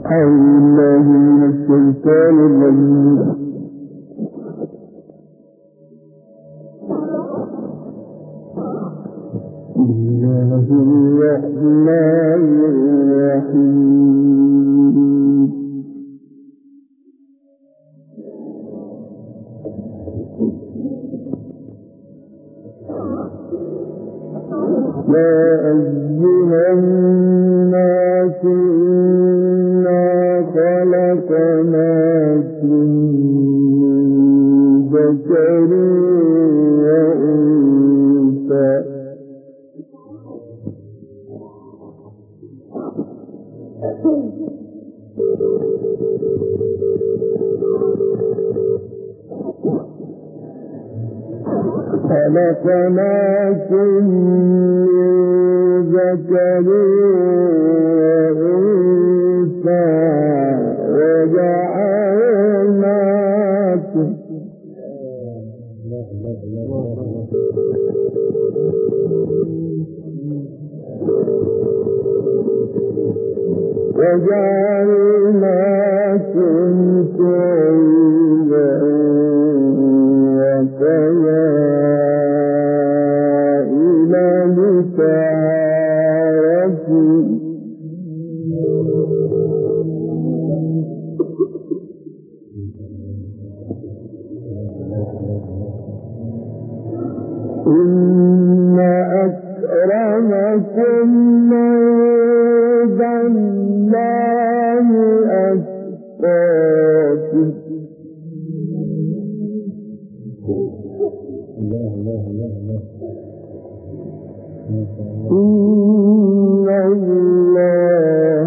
أعوذ بالله من الشيطان الرجيم. بسم الله الرحمن الرحيم. يا أيها الناس إنا خلقناكم من ذكر وأنثى وجعلناكم شعوبا وقبائل لتعارفوا إن أكرمكم عند الله أتقاكم إن الله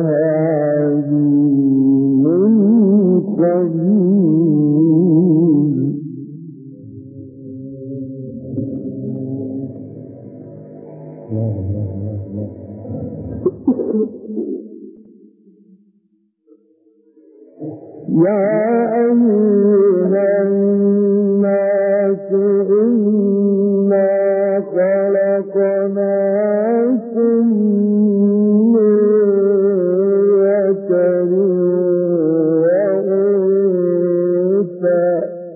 عليم خبير. يا أيها الناس إنا خلقناكم من ذكر وأنثى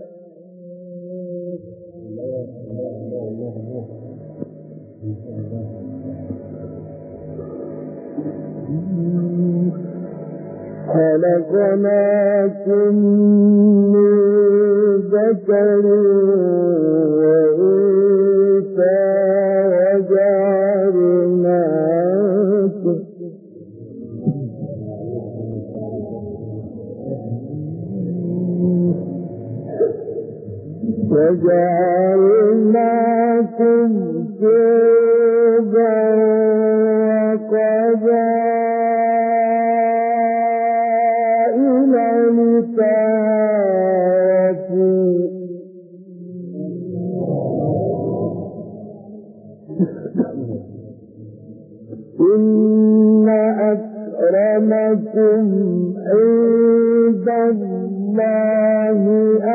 خلقناكم من ذكر وأنثى وجعلناكم شعوبا وقبائل لتعارفوا إن أكرمكم عند الله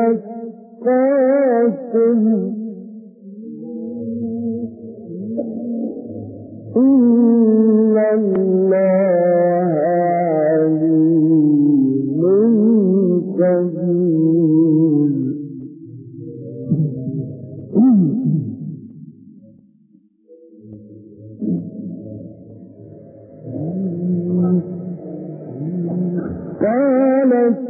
أتقاكم إن الله عليم خبير. قالت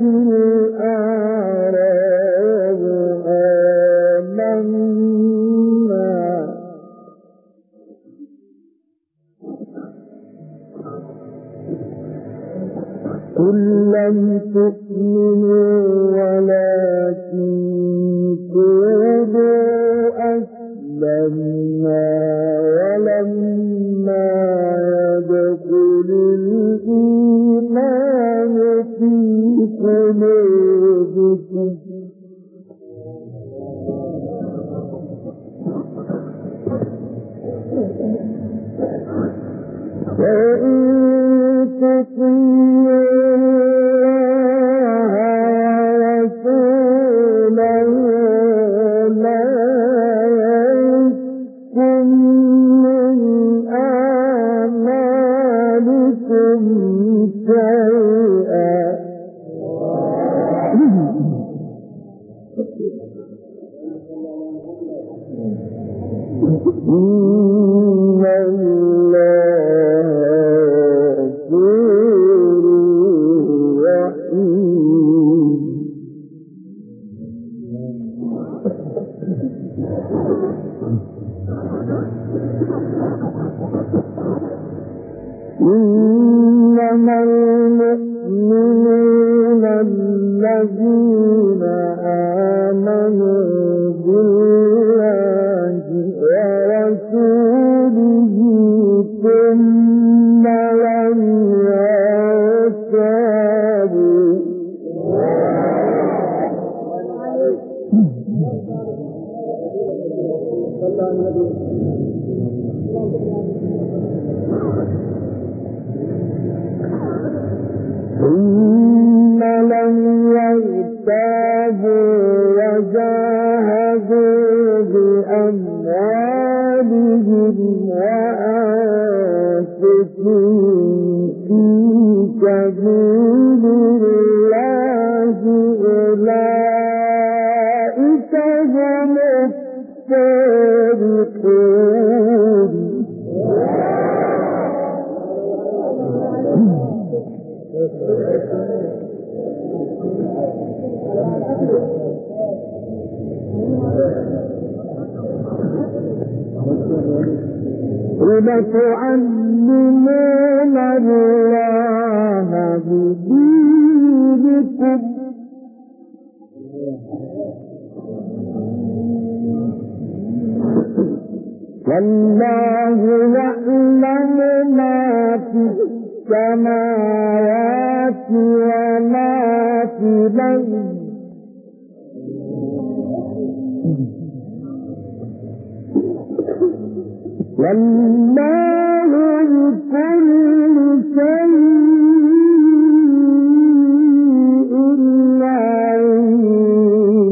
الأعراب آمنا قل لم تؤمنوا ولكن قولوا أسلمنا ولما يدخل الإيمان في قلوبكم وإن شيئا إنما المؤمنون الذين آمنوا بالله ورسوله ثم لم يرتابوا وجاهدوا بأموالهم وأنفسهم في سبيل الله أولئك هم الصادقون وَتُعَلِّمُونَ اللَّهَ بِدِينِكُمْ وَاللَّهُ يَعْلَمُ مَا فِي السَّمَاوَاتِ وَمَا فِي الْأَرْضِ والله بكل شيء عليم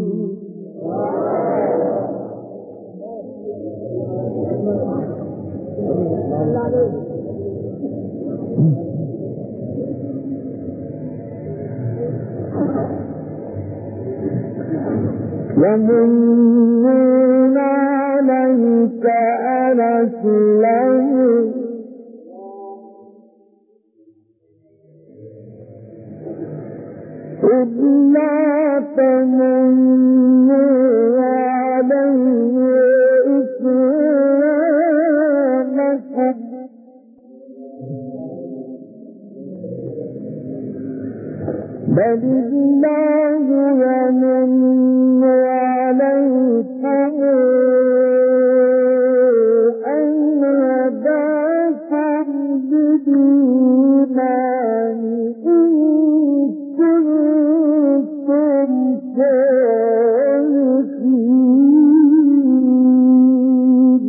يمنون عليك أن أسلموا قل لا تمنوا علي إسلامكم بل الله يمن عليكم أن هداكم بالإيمان إن كنتم صادقين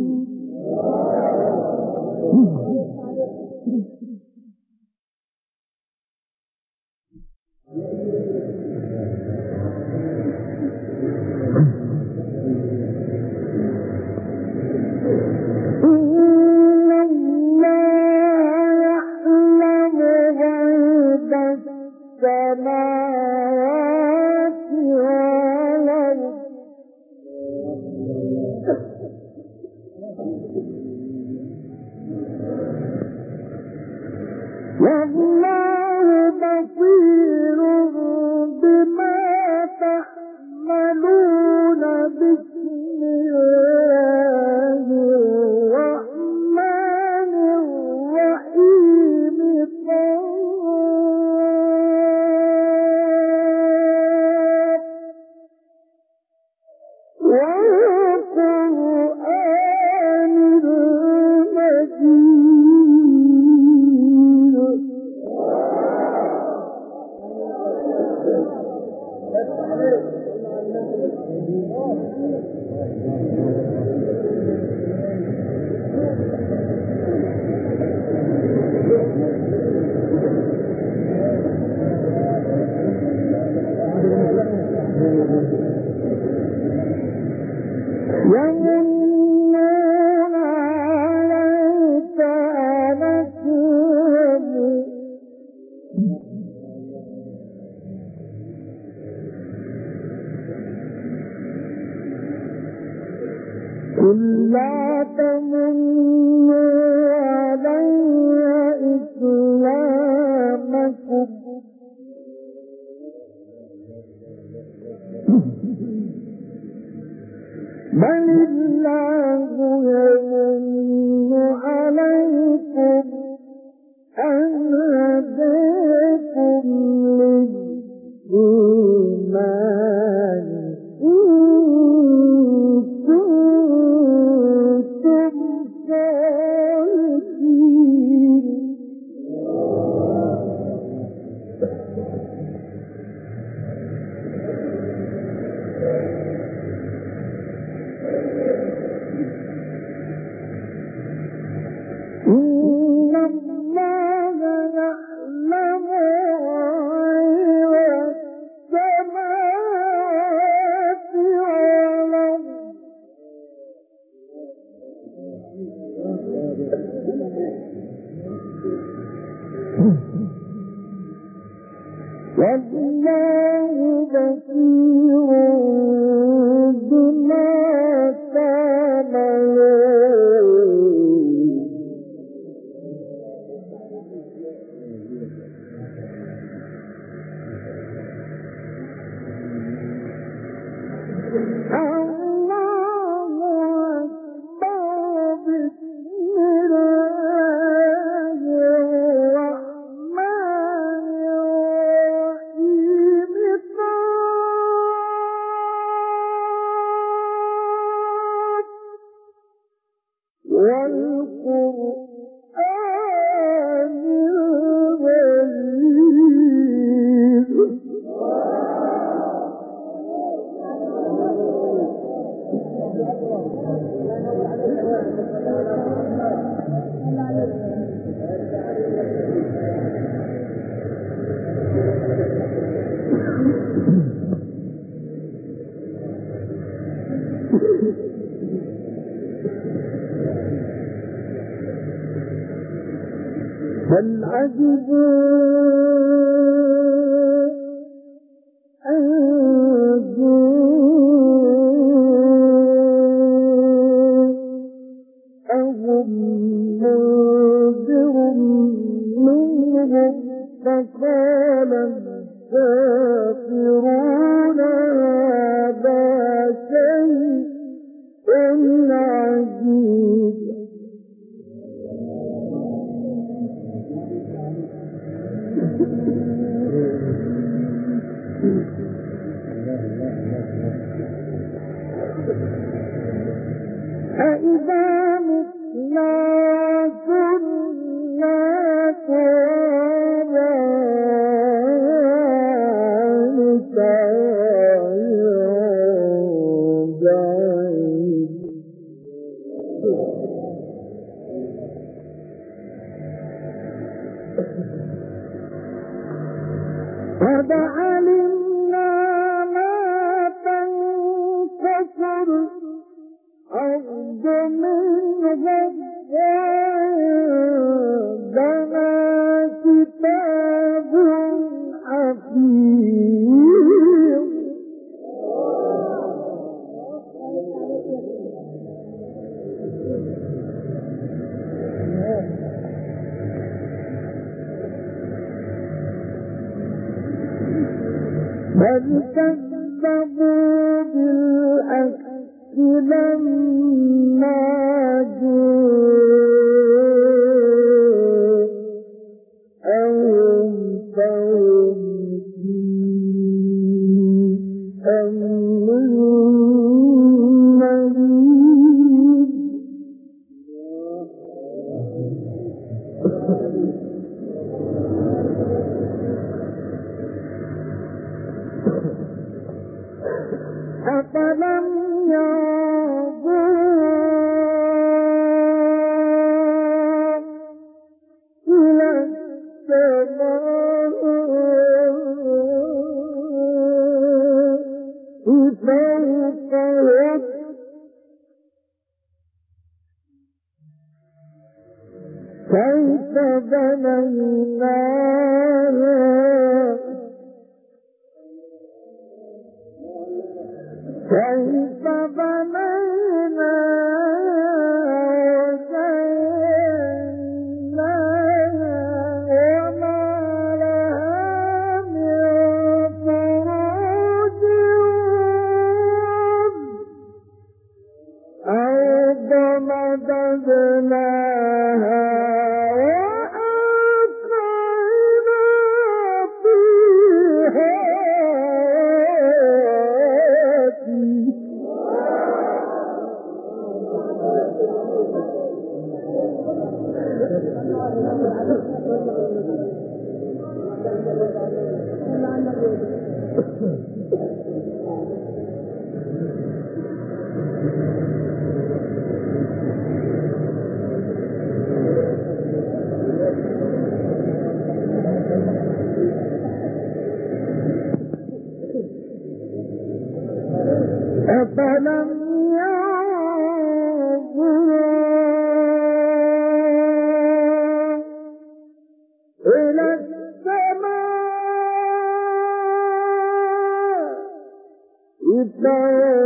السماوات والأرض والله بصير بما تعملون بسم الله الرحمن الرحيم والقرآن المجيد يمنون عليك أن أسلموا قل لا تمنوا علي إسلامكم بل والله بصير بما تعملون بل عجبوا أن جاءهم منذر منهم فقال الكافرون هذا شيء عجيب أإذا متنا كنا ترابا قد علمنا ما تنكسر أرض منهم وعندنا كتاب حفيظ بل كذبوا بالحق لما جاءهم فهم في أمر مريض أفلم ينظروا إلى السماء فوقهم كيف بنيناها كيف بنينا وزيناها وما لها من فروج أرض مددناها وألقينا فيها أفلم ينظروا إلى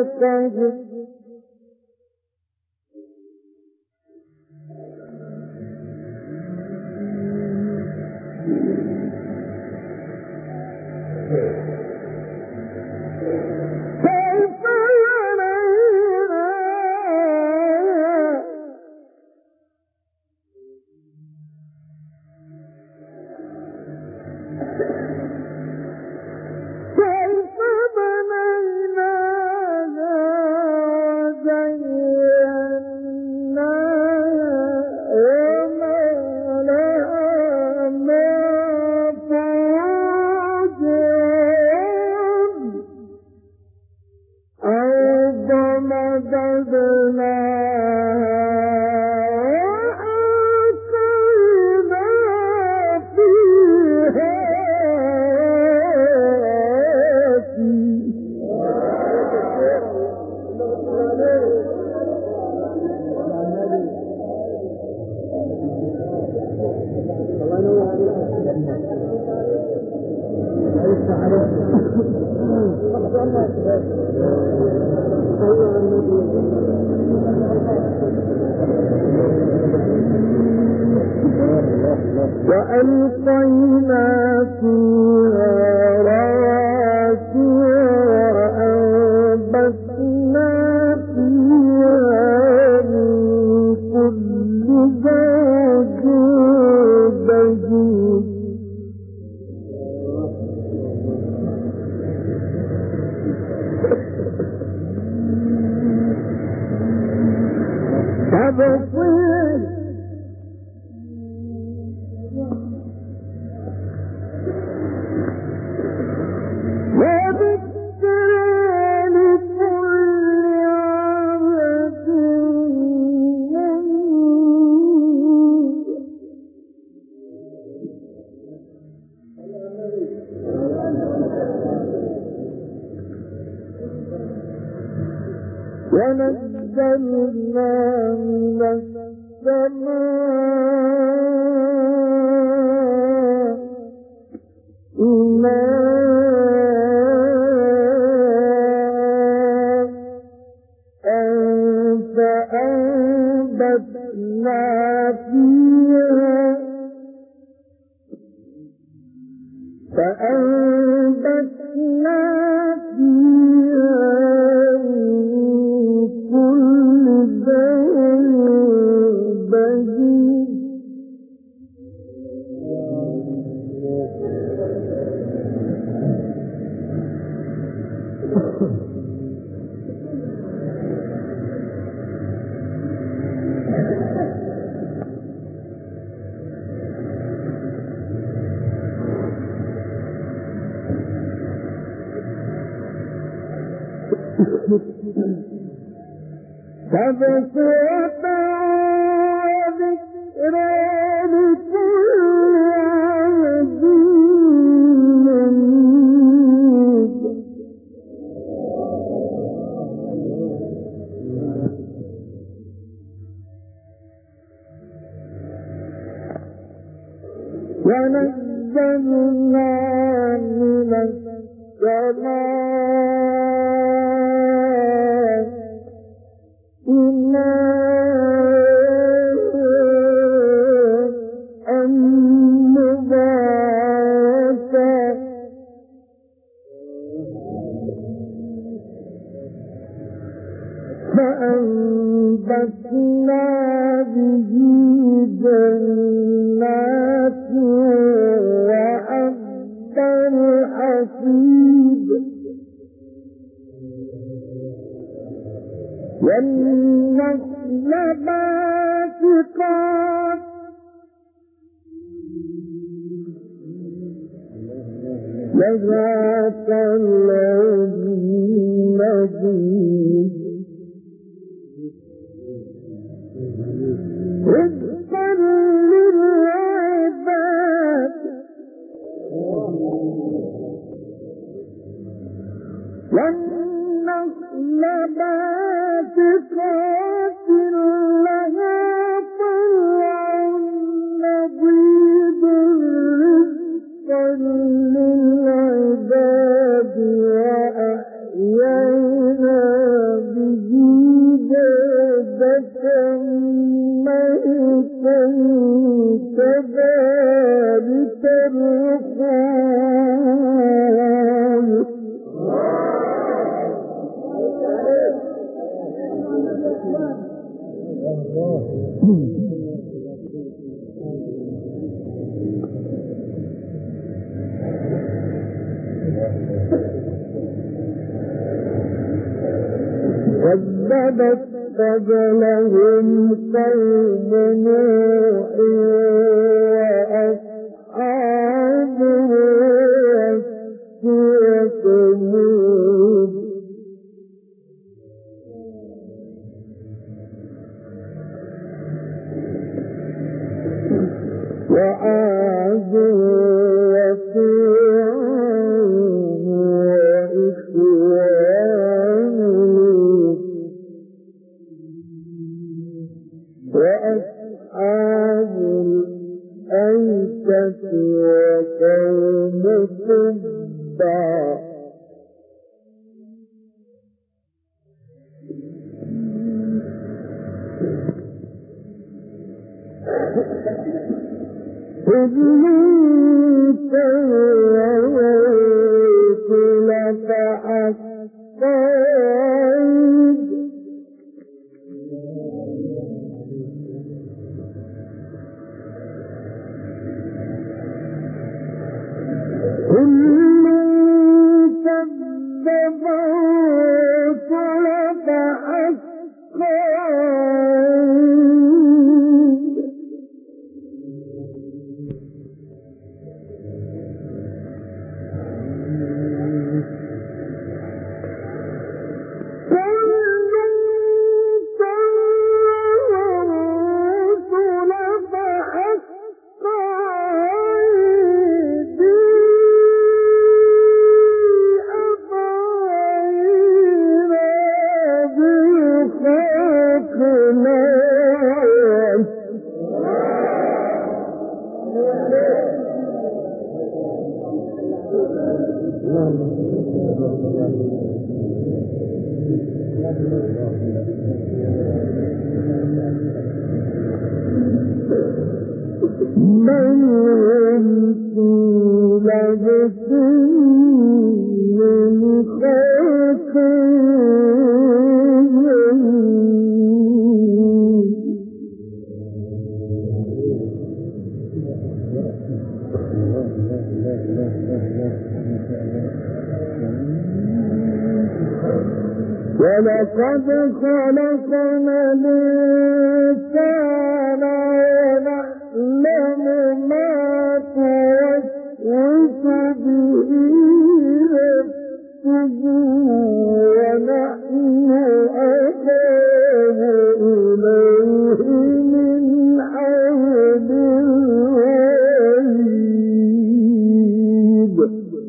وألقينا فيها رواسي وأنبتنا فيها من كل زوج بهيج تبصير ونزلنا من السماء ماء فأنبتنا فيها تبصرة وذكرى لكل عبد منيب ونزلنا من السماء ماء مباركا فأنبتنا به جنات وحب الحصيد والنخل باسقات وذات النخيل رزقا للعباد والنخل باسقات لها طلع نضيد رزقا للعباد وأحيينا ذلك الخلود كذبت قبلهم قوم نوح وأصحاب الرس وثمود وعاد وفرعون وإخوان لوط وأصحاب الأيكة وقوم تبع كل الرسل فحق وعيد كل كذب الرسل فحق وعيد من في لبس من خلق ولقد خلقنا الإنسان ونعلم ما توسوس به نفسه ونحن أقرب إليه من حبل الوريد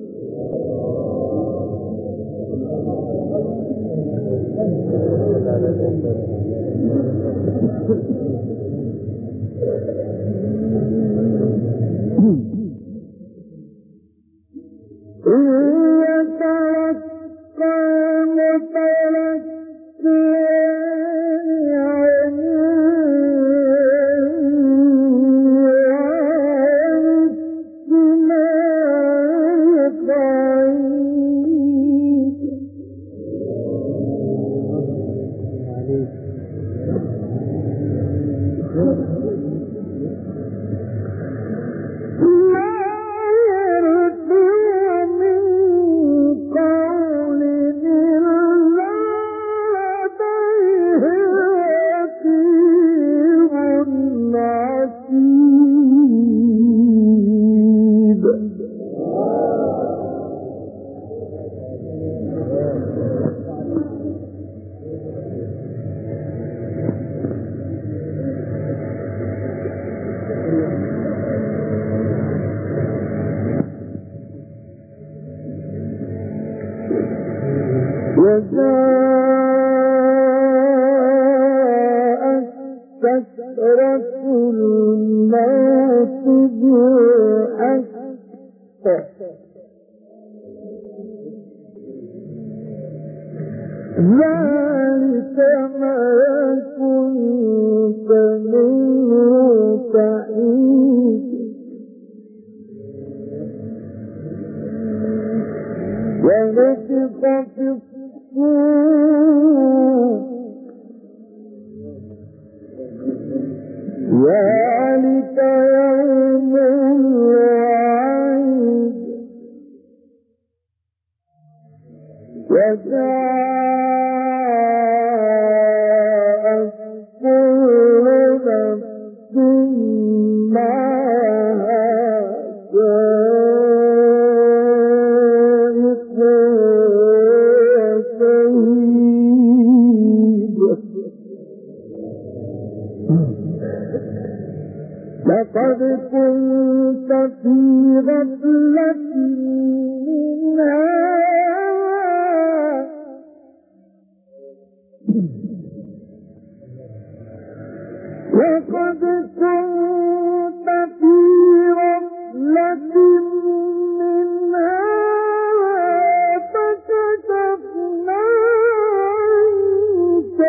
وجاءت سكرة الموت بالحق ذلك ما كنت منه تحيد ونفخ في الصور ذلك يوم الوعيد وجاءت كل نفس معها سائق وشهيد لقد كنت في غفلة من هذا لقد كنت في غفلة من هذا فكشفنا عنك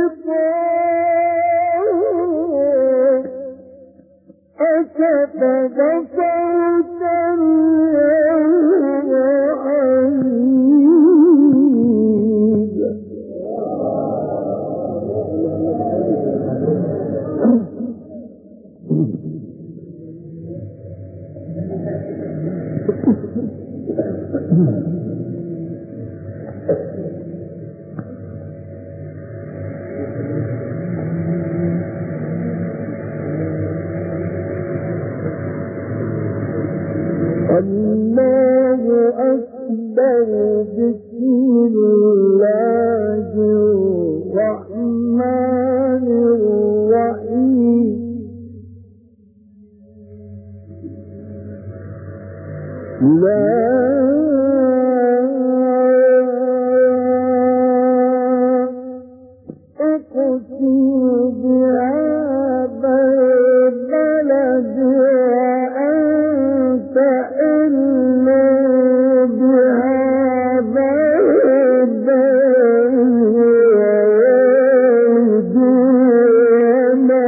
غطاءك فبصرت اليوم حميد الله أكبر بسم الله الرحمن الرحيم لا أقسم بهذا البلد وأنت حل بهذا البلد ووالد وما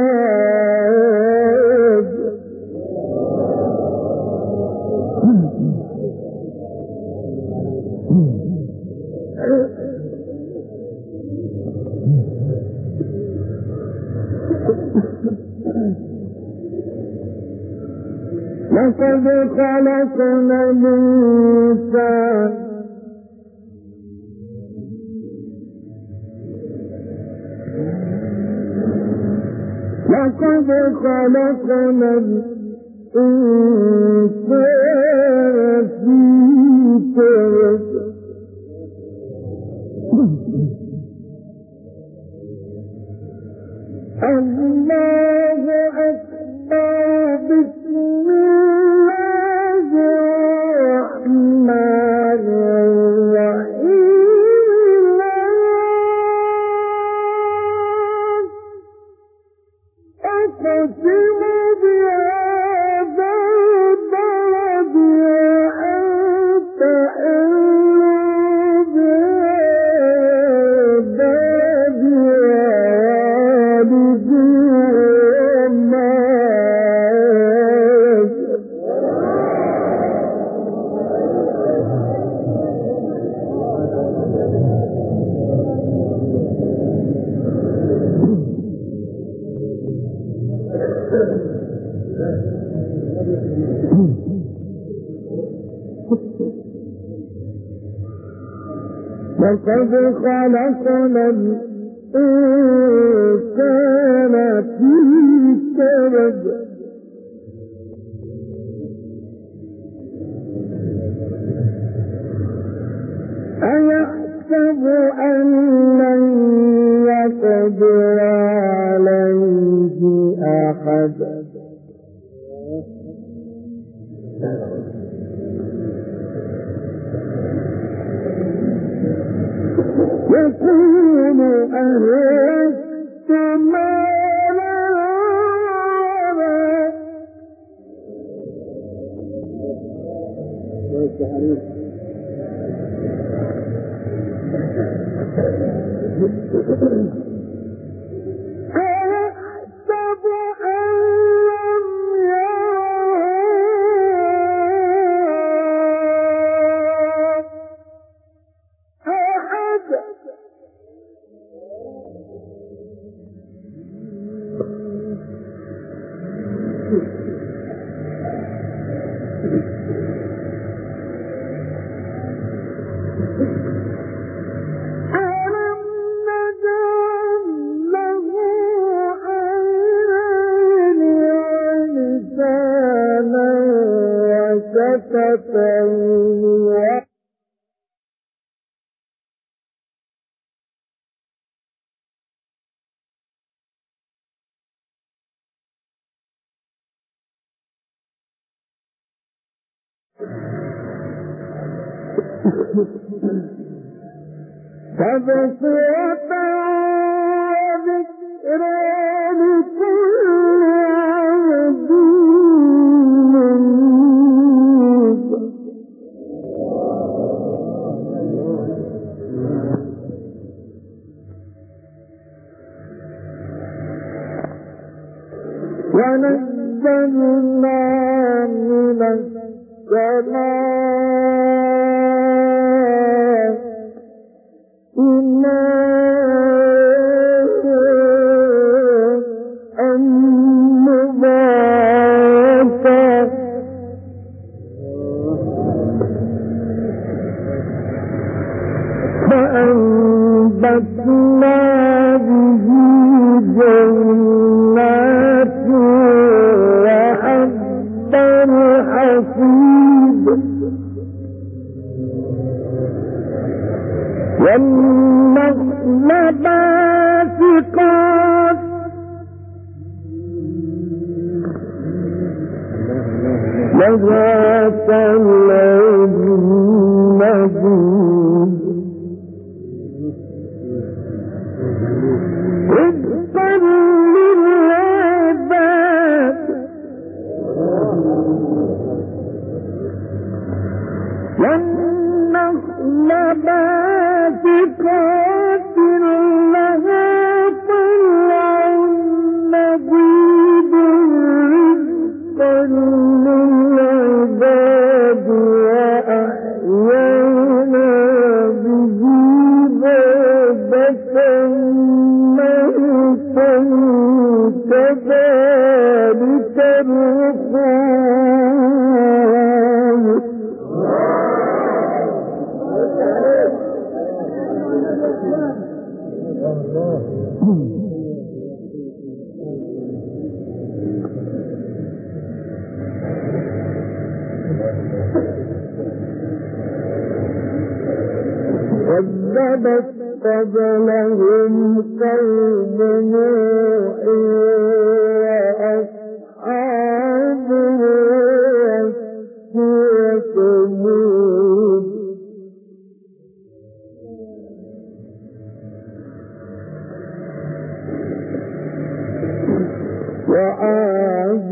لقد خلقنا الإنسان لقد خلقنا الإنسان في كبد الله أكبر بسم الله الرحمن الرحيم أقسم بهذا البلد وأنت حل بهذا البلد لقد خلقنا الإنسان في كبد أيحسب أن لن يقدر عليه أحد يقول أهلكت مالا أيحسب أن لم يره تبصرة وذكرى لكل عبد منيب. ونزلنا من السماء ماء مباركا فأنبتنا به جنات وحب الحصيد والنخل باسقات لها طلع نضيد رزقا للعباد والنخل باسقات لها طلع نضيد رزقا للعباد وأحيينا به بلدة ميتا كذلك الخروج. كذبت قبلهم قوم نوح وأصحاب الرس وثمود وعاد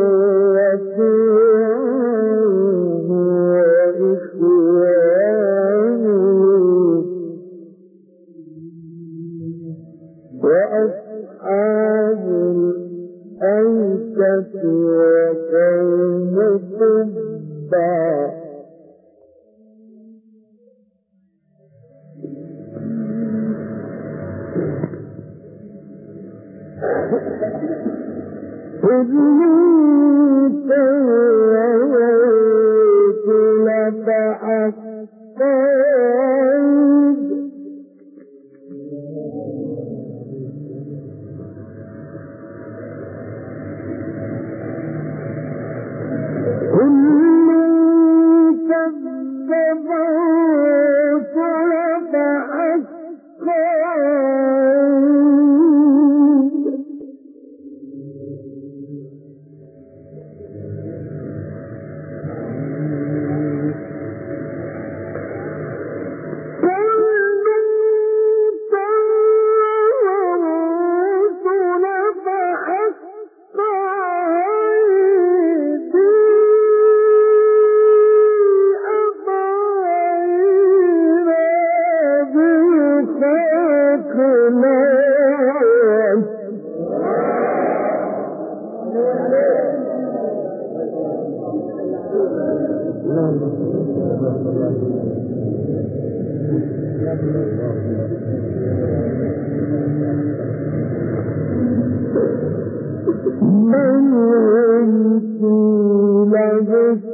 وفرعون وإخوان وأصحاب الأيكة وقوم تبع كذلك لك حقائد كل كذب لك حقائد من هم لبس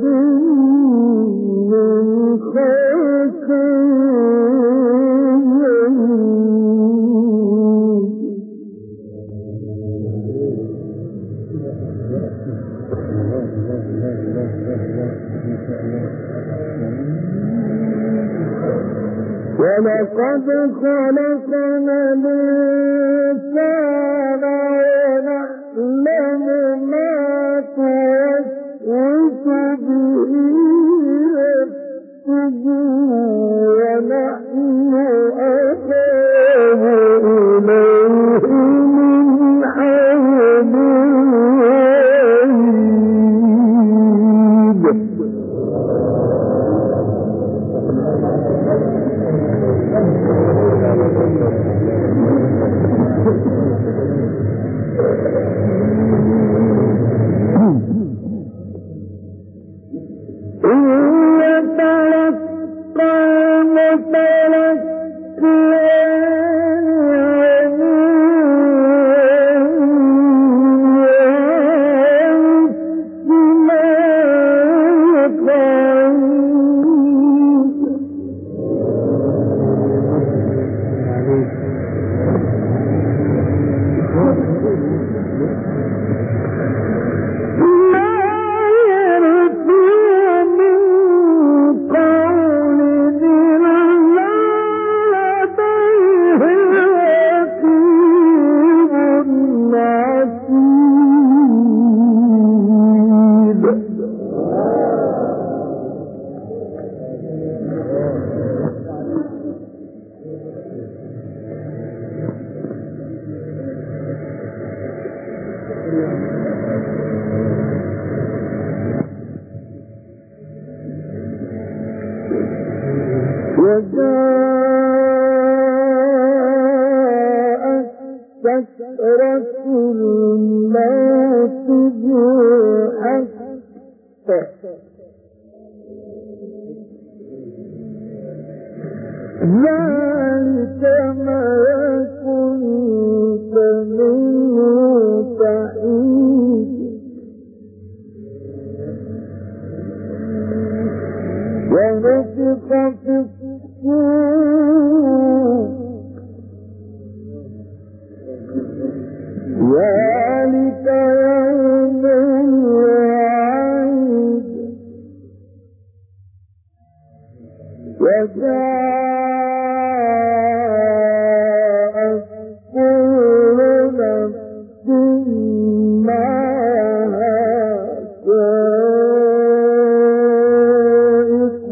من خلق ولقد خلقنا الإنسان ونعلم ما توسوس به نفسه ونحن أقرب إليه من حبل الوريد. وجاءت سكرة الموت بالحق ذلك ما كنت منه تحيد ونفخ في الصور ذلك يوم الوعيد وجاءت كل نفس معها سائق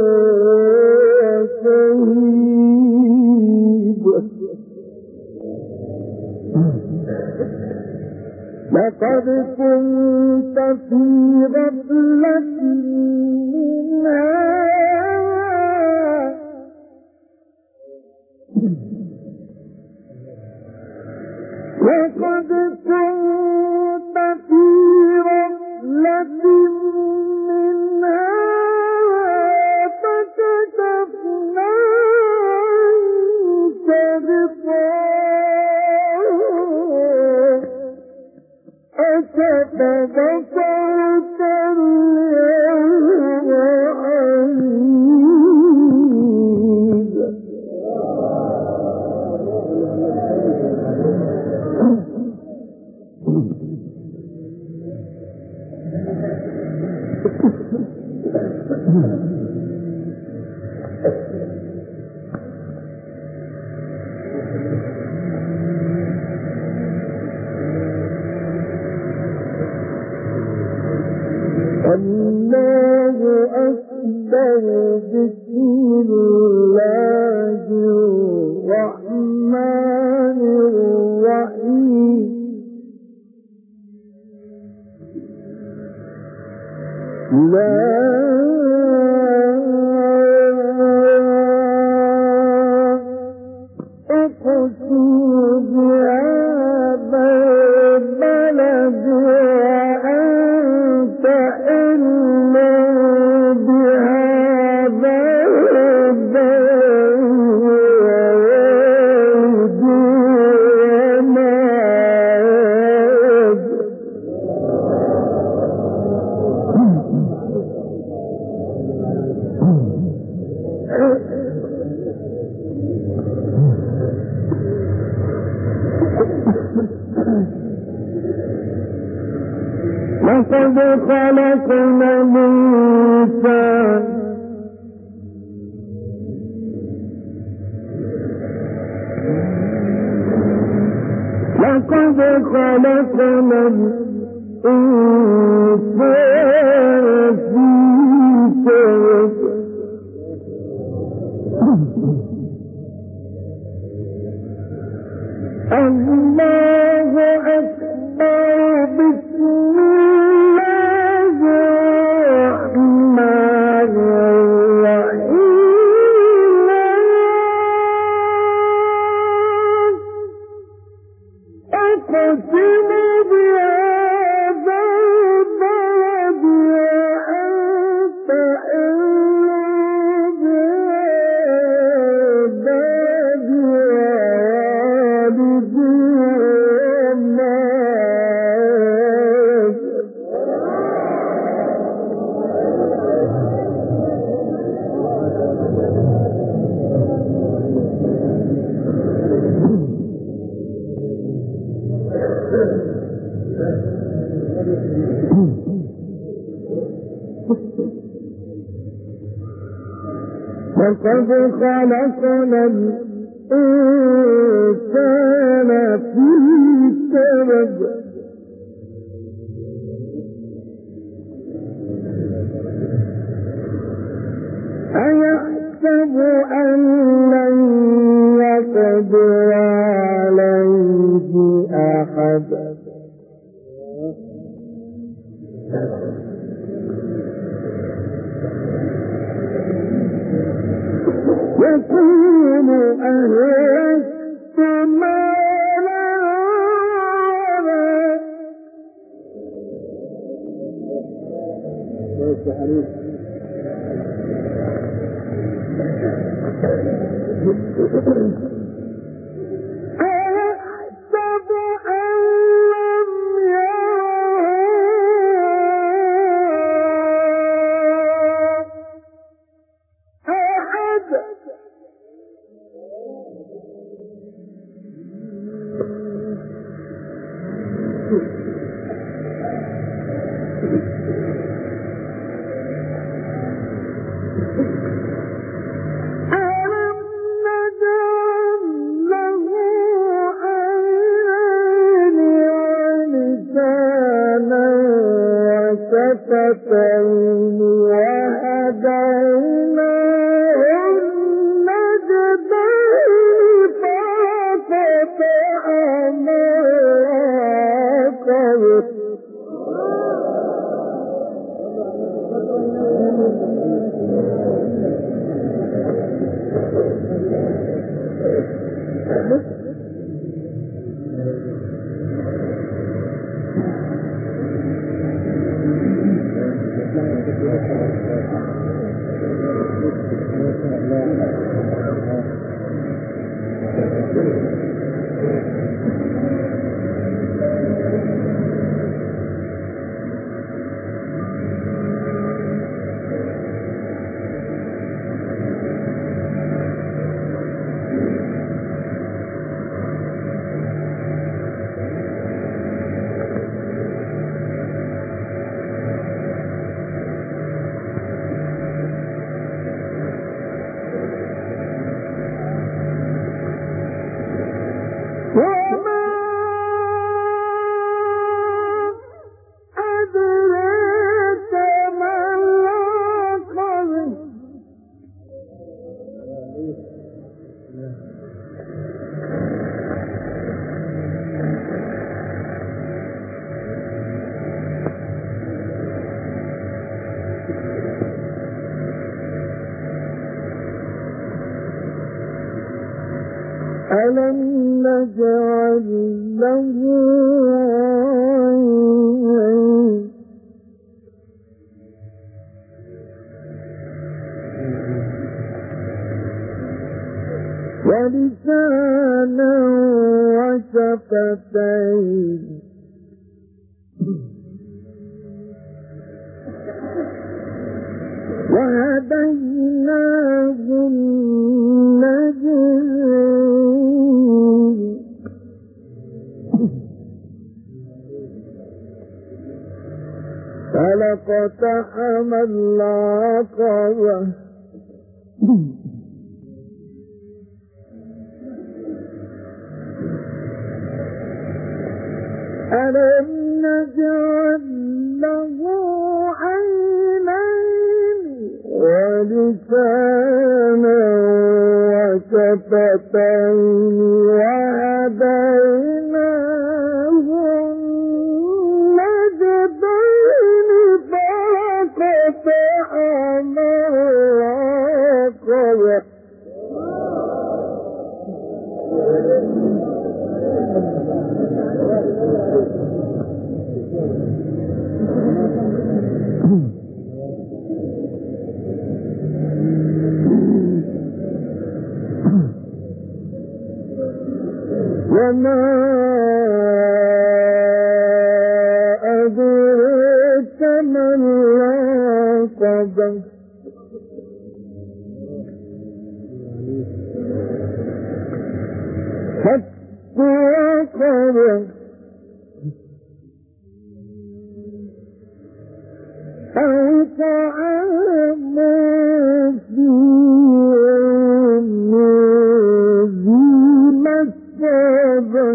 وشهيد. لقد كنت في غفلة من هذا لقد كنت في غفلة من هذا فكشفنا عنك غطاءك فبصرك اليوم حديد. الله أكبر. بسم الله الرحمن الرحيم. لا أقسم بهذا البلد وأنت إلا بهذا البلد ووالد وما ولد. لقد خلقنا الإنسان في كبد الله أكبر بسم الله الرحمن الرحيم أقسم بهذا البلد وأنت حل بهذا الوالد وما لقد خلقنا الإنسان في كبد أيحسب أن لن يقدر عليه أحد يقول أهلكت مالا أيحسب أن لم يره أحد ألم نجعل له عينين ولسانا وشفتين وهديناه النجدين ففتحنا عقبه ألم نجعل له عينين ولسانا وشفتين وهديناه النجدين فلاقتحم العقبة ألم نجعل له عينين ولسانا وشفتين وهديناه النجدين فلاقتحم العقبة وما أدريك ما العقبة فك رقبة أو طعام في يوم ذي مسغبة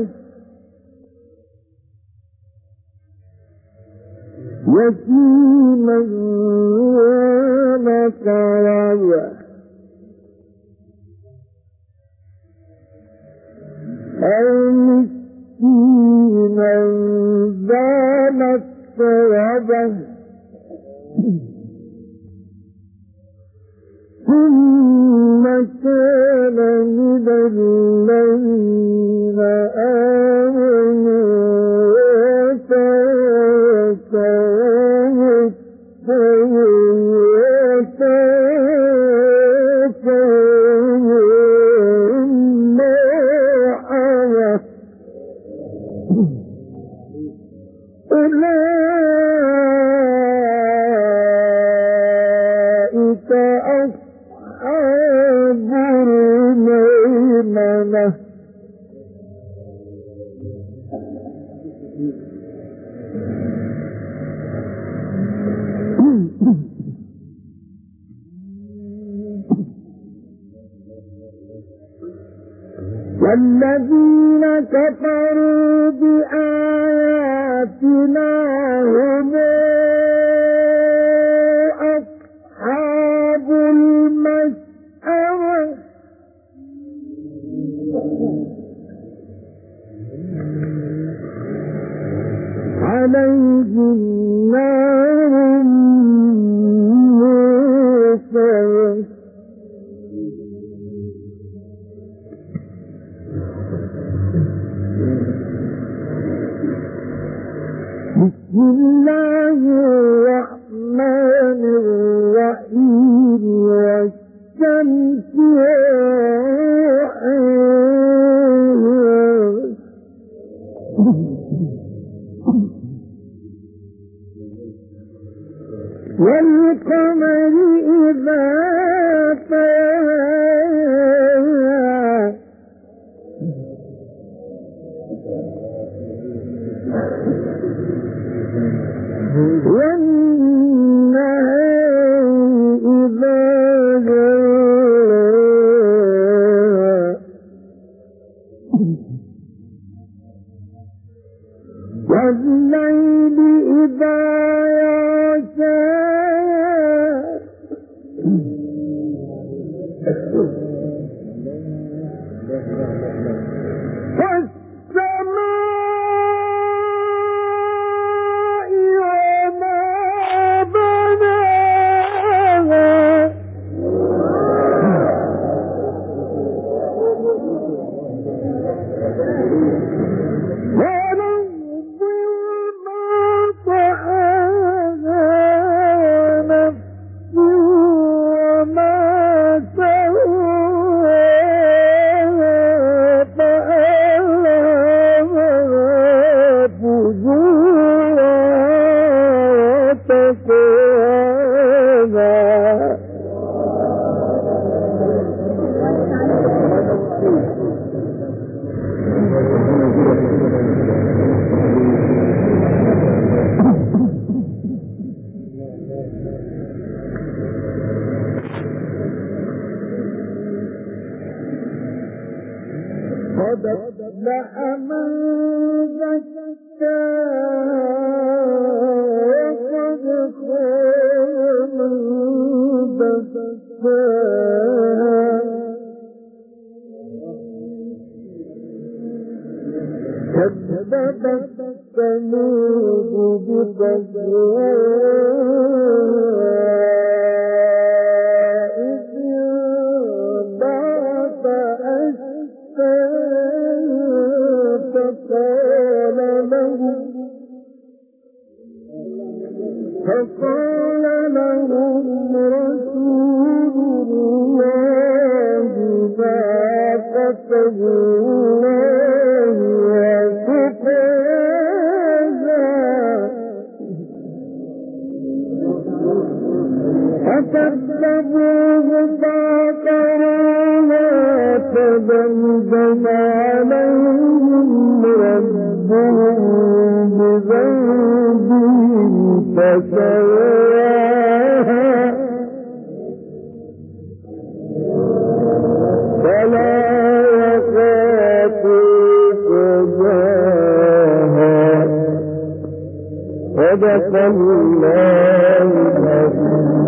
يتيما ومسغبة أو مسكينا ذا مسغبة ثم كان من الذين آمنوا وتواصوا أولئك أصحاب الميمنة والذين كفروا بآياتنا هم أصحاب المشأمة عليهم نار موصدة بسم الله الرحمن الرحيم والشمس والقمر إذا تلاها والنهار إذا جلاها والليل إذا يغشاها والسماء وما بناها والأرض وما طحاها ونفس وما سواها فألهمها فجورها وتقواها قد أفلح من زكاها وقد خاب من دساها كذبت ثمود بطغواها إذ انبعث أشقاها فقال لهم رسول الله ناقة الله وسقياها فكذبوه فعقروها فدمدم عليهم ربهم بذنبهم فسواها فلا يخاف عقباها صدق الله العظيم.